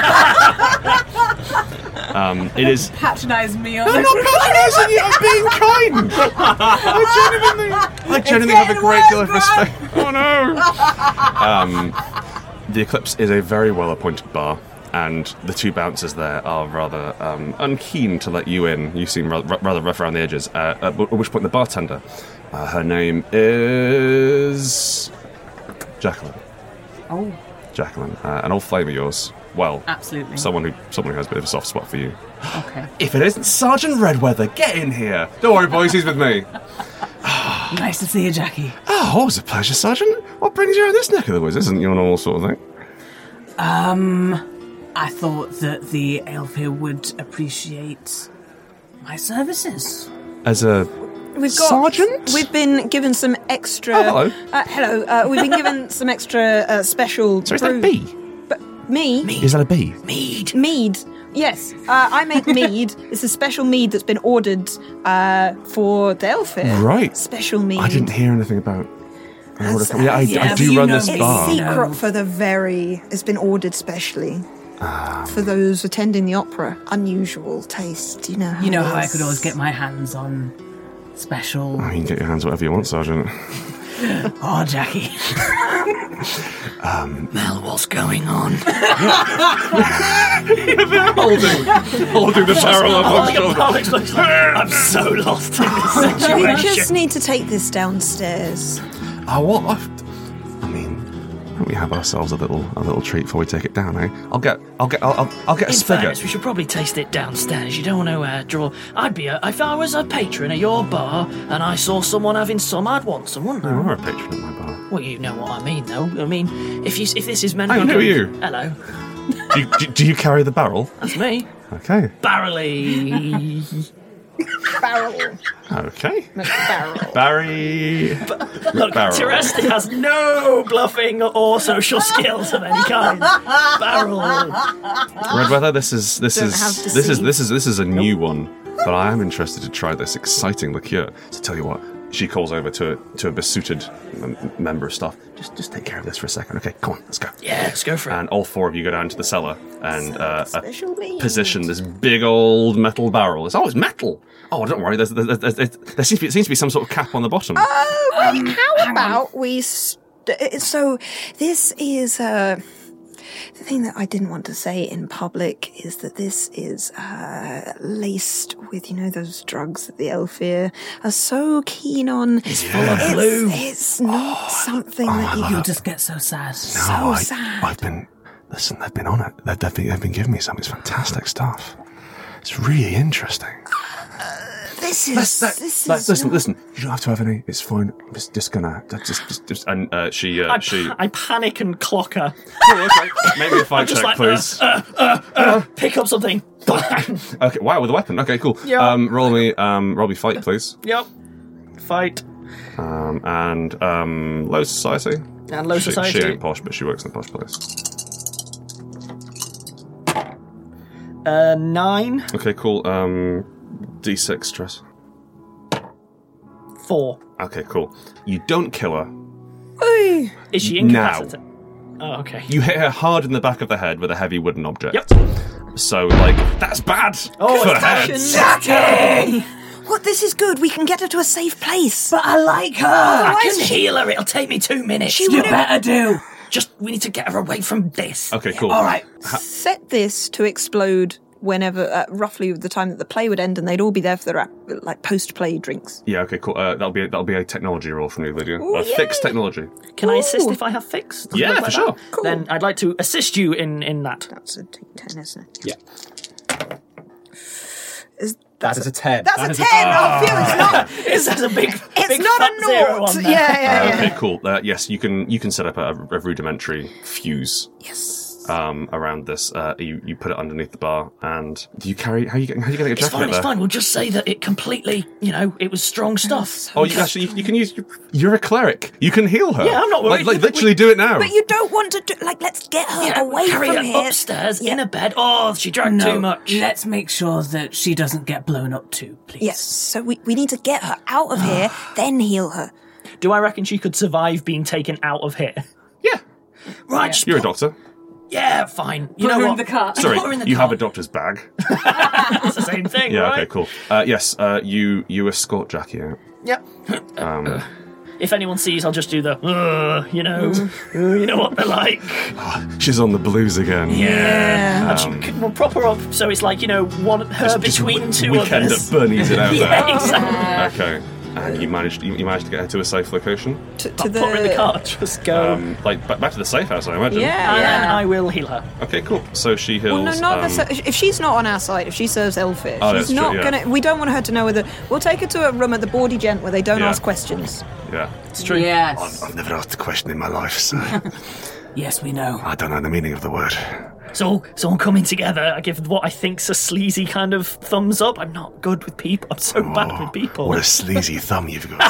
um, it is. Patronise me on I'm this. not patronising you. I'm being kind. I genuinely, I genuinely have a getting great worse, deal of Grant. respect. Oh no. Um, the Eclipse is a very well-appointed bar, and the two bouncers there are rather um, unkeen to let you in. You seem rather, rather rough around the edges. Uh, at which point the bartender, uh, her name is Jacqueline. Oh. Jacqueline, uh, an old flame of yours. Well, absolutely. Someone who someone who has a bit of a soft spot for you. Okay. If it isn't Sergeant Redweather, get in here. Don't worry, boys, he's with me. Nice to see you, Jackie. Oh, always a pleasure, Sergeant. What brings you around this neck of the woods? Isn't your normal sort of thing? Um, I thought that the elf here would appreciate my services. As a We've got, sergeant? We've been given some extra... Oh, hello. Uh, hello. Uh, we've been given some extra uh, special... So is that a bee? But me? Is that a bee? Mead. Mead. Yes. Uh, I make mead. It's a special mead that's been ordered uh, for the elf here. Right. Special mead. I didn't hear anything about... an order from- Yeah, I, Yeah, I do you run know this it's bar. secret for the very... It's been ordered specially. Um, For those attending the opera. Unusual taste. You know how You know it how I is. could always get my hands on special... Oh, you can get your hands whatever you want, Sergeant. Oh, Jackie. um, Mel, what's going on? holding, holding the barrel up on shoulder. I'm so lost in this situation. We just need to take this downstairs. Oh, what? I mean, don't we have ourselves a little a little treat before we take it down, eh? I'll get, I'll get, I'll, I'll, I'll get a In spigot. fairness, we should probably taste it downstairs. You don't want to uh, draw. I'd be a, if I was a patron at your bar and I saw someone having some, I'd want some, wouldn't I? You are a patron at my bar. Well, you know what I mean, though. I mean, if you if this is meant Hang to on, be who are good- you? Hello, Do you, do, do you carry the barrel? that's me, Okay. Barrelly. Barrel. Okay. Barrel. Barry. Look, Barrel. Teresti has no bluffing or social skills of any kind. Barrel. Redweather, this is this Don't is have this is deceit. this is this is a new one, but I am interested to try this exciting liqueur. So tell you what, she calls over to to a besuited um, member of staff. Just just take care of this for a second, okay? Come on, let's go. Yeah, let's go for it. And all four of you go down to the cellar and uh, uh, Special mead. position this big old metal barrel. It's always metal. Oh, don't worry. There's, there's, there's, there's, there seems to be, seems to be some sort of cap on the bottom. Oh, wait, how about we... St- so, this is... Uh, the thing that I didn't want to say in public is that this is uh, laced with, you know, those drugs that the Elfir are so keen on. It's full of blue. It's, it's not something that you... You'll just get so sad. So No, I, sad. I've been... Listen, they've been on it. They've, they've, been, they've been giving me some of this fantastic stuff. It's really interesting. This is... Let's, let, this let's, is listen, not- listen. You don't have to have any. It's fine. I'm just, just gonna... Just, just, just, and uh, she... Uh, I, she I panic and clock her. oh, okay. Maybe a fight Just check, like, please. uh, uh, uh, uh, pick up something. Bang. Okay, wow, with a weapon. Okay, cool. Yeah. Um, roll me, um, roll me fight, please. Yep. Fight. Um, and um, low society. And low She- society. She ain't posh, but she works in the posh place. Uh, nine. Okay, cool. Um, D six stress. Four. Okay, cool. You don't kill her. Oy. Is she Now. incapacitated? Oh, okay. You hit her hard in the back of the head with a heavy wooden object. Yep. So, like, that's bad Oh, for it's heads. Jackie! What, this is good. We can get her to a safe place. But I like her. I Otherwise can she- heal her. It'll take me two minutes. She You wouldn't- better do. Just, we need to get her away from this. Okay, cool. All right. Set this to explode whenever, uh, roughly the time that the play would end, and they'd all be there for the uh, like post-play drinks. Yeah, okay, cool. Uh, that'll be a, that'll be a technology roll from you, Lydia. Ooh, uh, yay. fixed technology. Can I assist Ooh. if I have fixed? Yeah, Something for like sure. that? Cool. Then I'd like to assist you in, in that. That's a D ten, isn't it? Yeah. Is, That is a ten. that's That a is ten. I feel it's not. Is that a big, It's big not fat a zero naught. on Yeah, there? yeah, Uh, yeah. okay, cool. Uh, yes, you can you can set up a, a rudimentary fuse. Yes. Um, around this, uh, you you put it underneath the bar, and do you carry? How you get- how you getting a It's jacket fine, it's there? fine. We'll just say that it completely, you know, it was strong stuff. Oh, you actually you, you can use. You're a cleric. You can heal her. Yeah, I'm not worried. Like, like literally, do it now. But you don't want to do. Like, let's get her Yeah, away carry from her here. upstairs Yeah. in a bed. Oh, she drank No, too much. let's make sure that she doesn't get blown up too, please. Yes. So we we need to get her out of here, then heal her. Do I reckon she could survive being taken out of here? yeah, Right, just you're a put- doctor. Yeah, fine. You Put know her in what? the car. Sorry, Put her in the you car. have a doctor's bag. It's the same thing, Yeah, right? okay, cool. Uh, yes, uh, you you escort Jackie out. Yep. Um, if anyone sees, I'll just do the, uh, you know, uh, you know what they're like. She's on the blues again. Yeah. Um, Actually, we'll prop her up so it's like, you know, one her between two weekend others. at Bernie's it out Yeah, there. exactly. Okay. And you managed you, you managed to get her to a safe location? To, I'll put her in the car, just go. Um, like, back, back to the safe house, I imagine. Yeah, and yeah. then I will heal her. Okay, cool. So she heals... Well, no, not um, necessarily. If she's not on our side, if she serves Elfir, Oh, she's that's true, not yeah. gonna. We don't want her to know whether. We'll take her to a room at the Bawdy Gent where they don't Yeah. ask questions. Yeah. It's true. Yes. I've never asked a question in my life, so Yes, we know. I don't know the meaning of the word. So, so all coming together, I give what I think's a sleazy kind of thumbs up. I'm not good with people. I'm so bad with people. What a sleazy thumb you've got.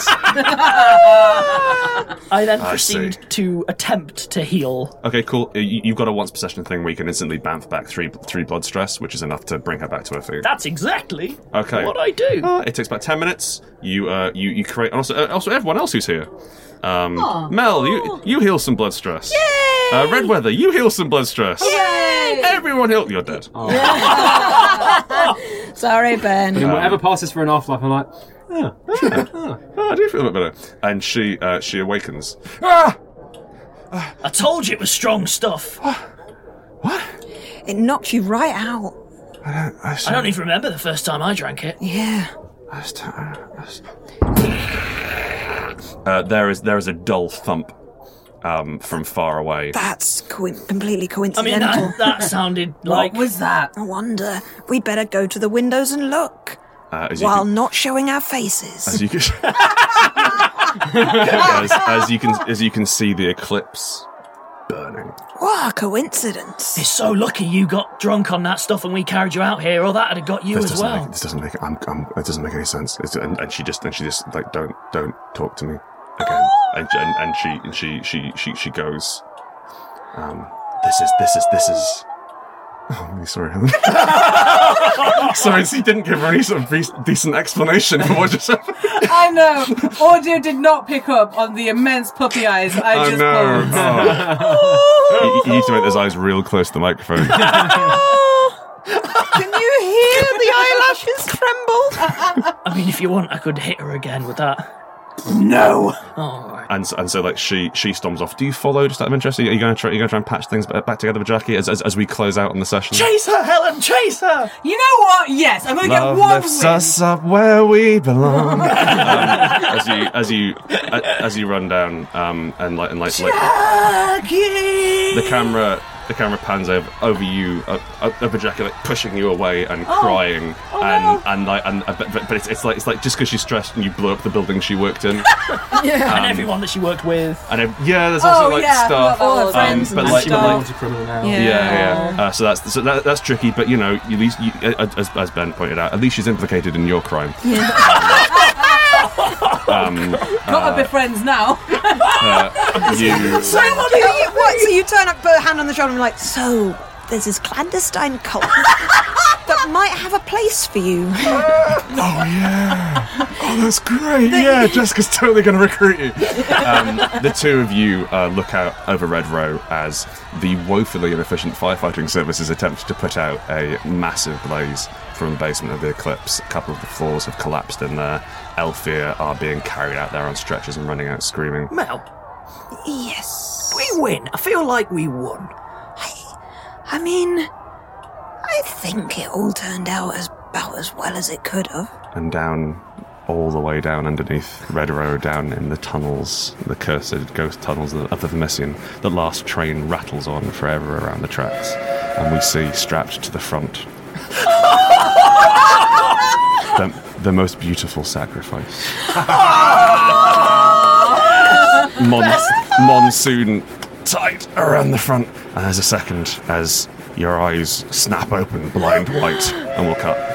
I then I proceed see. to attempt to heal. Okay, cool. You, you've got a once possession thing where you can instantly bamf back three three blood stress, which is enough to bring her back to her feet. That's exactly Okay. what I do. Uh, it takes about ten minutes. You uh, you you create, and also uh, also everyone else who's here. Um, Mel, you you heal some blood stress. Yay! Uh, Redweather, you heal some blood stress. Yay! Everyone heal. You're dead. Sorry, Ben. And whatever passes for an afterlife, I'm like, oh, Oh, I do feel a bit better. And she uh, she awakens. Ah! I told you it was strong stuff. It knocks you right out. I don't. I, I don't even remember the first time I drank it. Yeah. I just don't- I just- Uh, there is there is a dull thump um, from far away. That's co- completely I coincidental. mean, that, that sounded like... What was that? I wonder. We'd better go to the windows and look. Uh, as you While can- not showing our faces. As you can, as, as you can, as you can see the eclipse burning. What a coincidence. It's so lucky you got drunk on that stuff and we carried you out here, or that would have got you This as doesn't well. make, this doesn't make I'm, I'm, it doesn't make any sense. It's, and, and she just and she just like don't don't talk to me again. and, and and she and she she she she goes. Um, this is this is this is. Oh, I'm really sorry, Helen. Sorry, she didn't give her any sort of re- decent explanation for what just happened. I know. Audio did not pick up on the immense puppy eyes I Oh just no! pulled. Oh. you, you need to make those eyes real close to the microphone. Can you hear the eyelashes tremble? I mean, if you want, I could hit her again with that. No. Oh, And and so like she she storms off. Do you follow? Just out of interest, are you going to try? Are you going to try and patch things back together with Jackie as, as as we close out on the session? chase her, Helen! Chase her! You know what? Yes, I'm going to get Love one lifts win. us up where we belong. um, as you as you as you run down, um, and like and like, like the camera the camera pans over over you, uh, over Jackie, like pushing you away and crying, Oh, and no. and like and uh, but, but it's it's like it's like just because she's stressed and you blew up the building she worked in, and everyone that she worked with. and it, yeah, there's also Oh, like yeah, stuff. all her um, friends but and like, she but might like want a criminal now. Yeah. Yeah, yeah. Uh, so that's so that, that's tricky, but you know, at least you, as, as Ben pointed out, at least she's implicated in your crime. um, Gotta be friends now. you, So, what, do you, what, so you turn up, put a hand on the shoulder and be like, so, there's this clandestine cult that might have a place for you. oh yeah, oh that's great. Yeah, Jessica's totally going to recruit you. Um, the two of you uh, look out over Red Row as the woefully inefficient firefighting services attempt to put out a massive blaze from the basement of the Eclipse. A couple of the floors have collapsed in there. Elfir are being carried out there on stretchers and running out screaming. Mel, Yes. we win. I feel like we won. I mean, I think it all turned out as about as well as it could have. And down, all the way down underneath Red Row, down in the tunnels, the cursed ghost tunnels of the Vermissian, the last train rattles on forever around the tracks, and we see strapped to the front the, the most beautiful sacrifice. Mon- monsoon tight around the front, and there's a second as your eyes snap open, blind white, and we'll cut.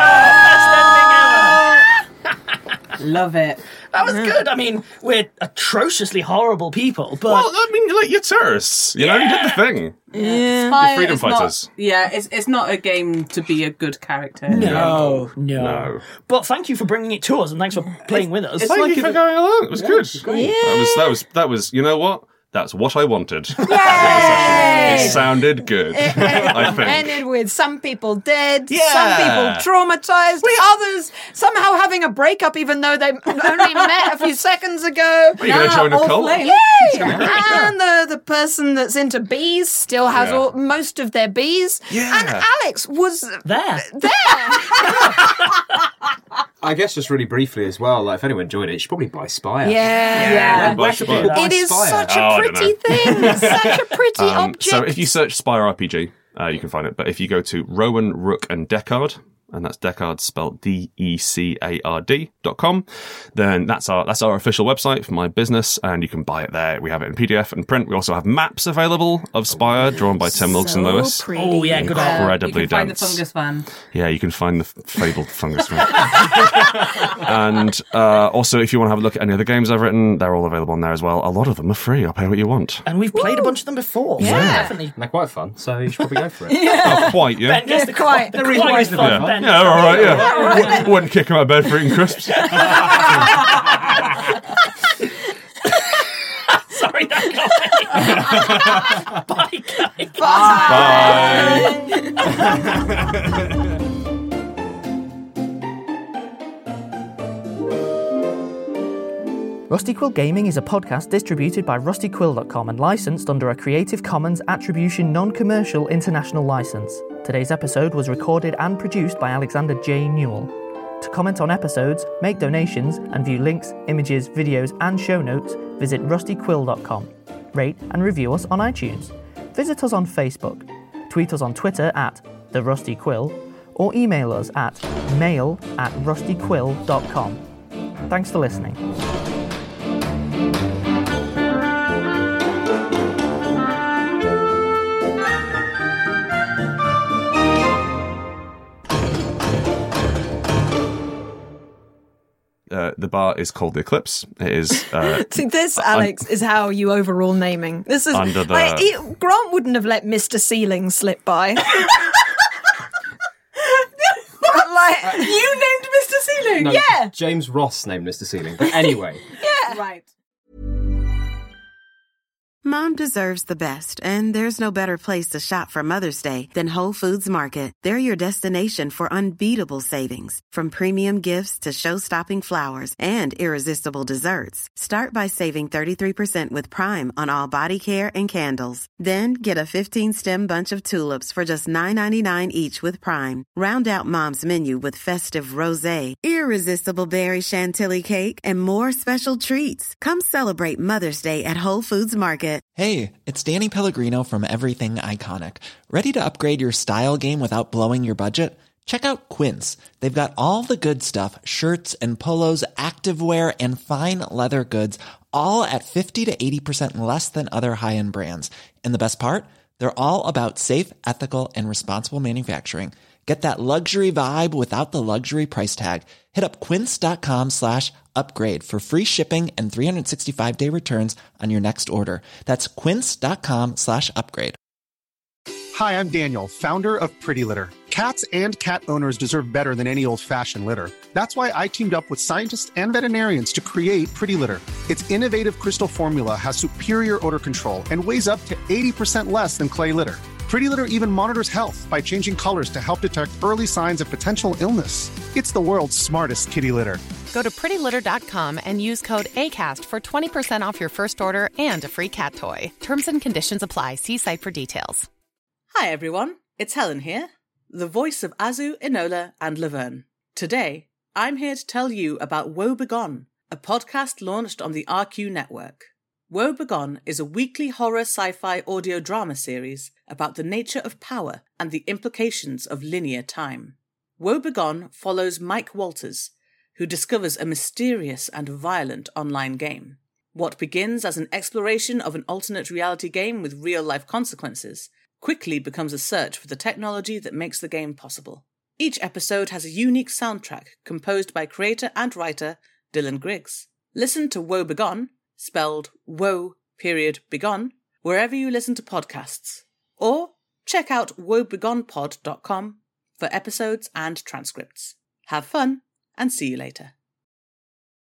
Love it. That was good. I mean, we're atrociously horrible people, but Well, I mean, like, you're terrorists. You know, you did the thing. Yeah. Spire freedom is not- fighters. yeah, it's it's not a game to be a good character. no, no, No. But thank you for bringing it to us, and thanks for playing with us. it's Thank like you a- for going along. It was good. Yeah. That was that was that was. You know what? That's what I wanted. It sounded good, I think. Ended with some people dead, Yeah. some people traumatized, others somehow having a breakup even though they only met a few seconds ago. Are you going to join a cult? Yay! And the, the person that's into bees still has Yeah. all, most of their bees. Yeah. And Alex was There. there. I guess just really briefly as well, like if anyone enjoyed it, you should probably buy Spire. Yeah. Yeah. Buy Where should Spire. people buy It is Spire? such Oh, a I don't pretty thing. It's such a pretty Um, object. so if you search Spire R P G, uh, you can find it. But if you go to Rowan, Rook and Deckard, and that's Deckard spelled D E C A R D dot com, then that's our that's our official website for my business, and you can buy it there. We have it in P D F and print. We also have maps available of Spire, drawn by Tim Wilson Lewis. pretty. Oh, yeah, good idea. Incredibly You can find the dense. fungus fan. Yeah, you can find the f- fabled fungus man. And uh, also, if you want to have a look at any of the games I've written, they're all available on there as well. A lot of them are free. I'll pay what you want. And we've played a bunch of them before. So Yeah. definitely. And they're quite fun, so you should probably go for it. Not quite, yeah. Ben gets the quite. The They're quite reasonably fun, fun. Ben. Yeah, all right, yeah. Wouldn't, wouldn't kick him out of bed for eating crisps. Sorry, that got me. Bye, guys. Bye. Rusty Quill Gaming is a podcast distributed by rusty quill dot com and licensed under a Creative Commons Attribution Non-Commercial International License. Today's episode was recorded and produced by Alexander J. Newell. To comment on episodes, make donations, and view links, images, videos, and show notes, visit rusty quill dot com. Rate and review us on iTunes. Visit us on Facebook. Tweet us on Twitter at The Rusty Quill, or email us at mail at rusty quill dot com. Thanks for listening. Uh, the bar is called the Eclipse. It is uh, See, this, Alex, is how you overrule naming. This is Under the- like, he- Grant wouldn't have let Mister Ceiling slip by. Like, You named Mister Ceiling. No, Yeah. James Ross named Mister Ceiling. But anyway. yeah, Right. Mom deserves the best, and there's no better place to shop for Mother's Day than Whole Foods Market. They're your destination for unbeatable savings, from premium gifts to show-stopping flowers and irresistible desserts. Start by saving thirty-three percent with Prime on all body care and candles. Then get a fifteen-stem bunch of tulips for just nine ninety-nine each with Prime. Round out Mom's menu with festive rosé, irresistible berry chantilly cake, and more special treats. Come celebrate Mother's Day at Whole Foods Market. Hey, it's Danny Pellegrino from Everything Iconic. Ready to upgrade your style game without blowing your budget? Check out Quince. They've got all the good stuff, shirts and polos, activewear, and fine leather goods, all at fifty to eighty percent less than other high-end brands. And the best part? They're all about safe, ethical, and responsible manufacturing. Get that luxury vibe without the luxury price tag. Hit up quince.com slash upgrade for free shipping and three sixty-five day returns on your next order. That's quince.com slash upgrade. Hi, I'm Daniel, founder of Pretty Litter. Cats and cat owners deserve better than any old-fashioned litter. That's why I teamed up with scientists and veterinarians to create Pretty Litter. Its innovative crystal formula has superior odor control and weighs up to eighty percent less than clay litter. Pretty Litter even monitors health by changing colors to help detect early signs of potential illness. It's the world's smartest kitty litter. Go to pretty litter dot com and use code ACAST for twenty percent off your first order and a free cat toy. Terms and conditions apply. See site for details. Hi everyone, it's Helen here, the voice of Azu, Enola and Laverne. Today, I'm here to tell you about Woe Begone, a podcast launched on the R Q network. Woe Begone is a weekly horror sci-fi audio drama series about the nature of power and the implications of linear time. Woe Begone follows Mike Walters, who discovers a mysterious and violent online game. What begins as an exploration of an alternate reality game with real-life consequences quickly becomes a search for the technology that makes the game possible. Each episode has a unique soundtrack composed by creator and writer Dylan Griggs. Listen to Woe Begone, spelled Woe period Begone, wherever you listen to podcasts. Or check out woe begone pod dot com for episodes and transcripts. Have fun, and see you later.